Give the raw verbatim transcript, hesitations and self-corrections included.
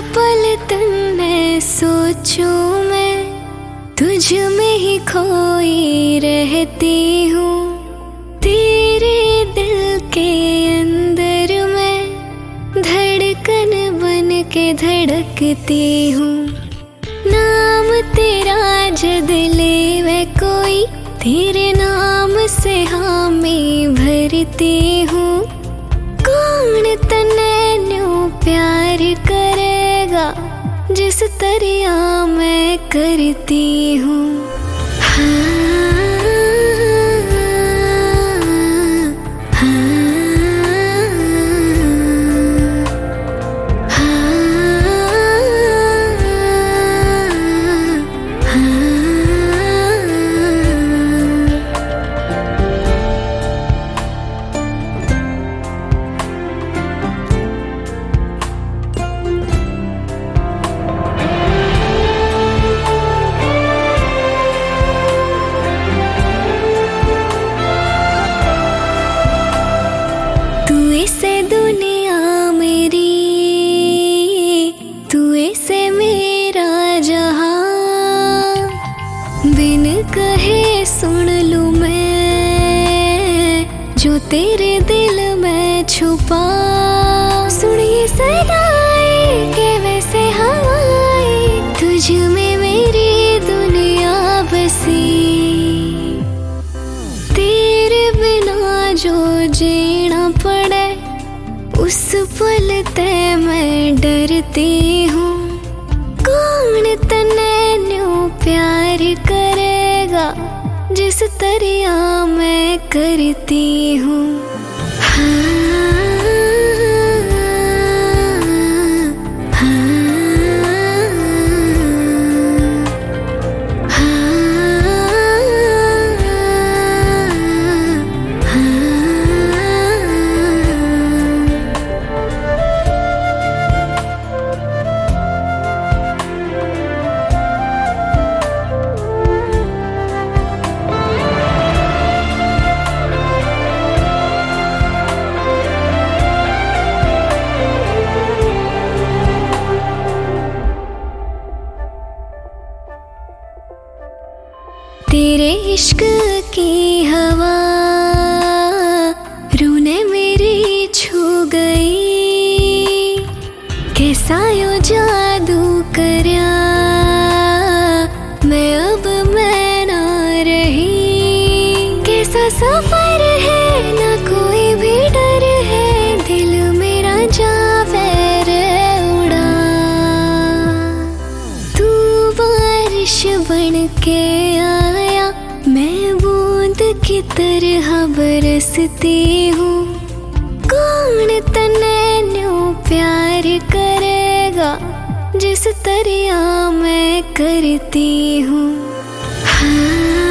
पल तुमने सोचूं मैं, तुझ में ही खोई रहती हूँ। तेरे दिल के अंदर मैं धड़कन बन के धड़कती हूँ। नाम तेरा जद ले मैं कोई, तेरे नाम से हाँ मैं भरती हूँ। कौन तन्ने न्यूं प्यार करेगा जिस तरह मैं करती हूँ। हाँ, बिन कहे सुन लूं मैं जो तेरे दिल में छुपा। सुनिए सदाएं के वैसे हवाएं, तुझ में मेरी दुनिया बसी। तेरे बिना जो जीना पड़े उस पल ते मैं डरती हूँ। कौन तन्ने न्यूं प्यार करेगा जिस तरह मैं करती हूँ। हाँ, तेरे इश्क की हवा रूह ने मेरी छू गई। कैसा यो जादू करया मैं अब मैं ना रही। कैसा सफर है ना कोई भी डर है, दिल मेरा जावे रे उड़ा। तू बारिश बन के आया, मैं बूंद की तरह बरसती हूँ। कौन तन्ने न्यूं प्यार करेगा जिस तरह मैं करती हूँ। हाँ,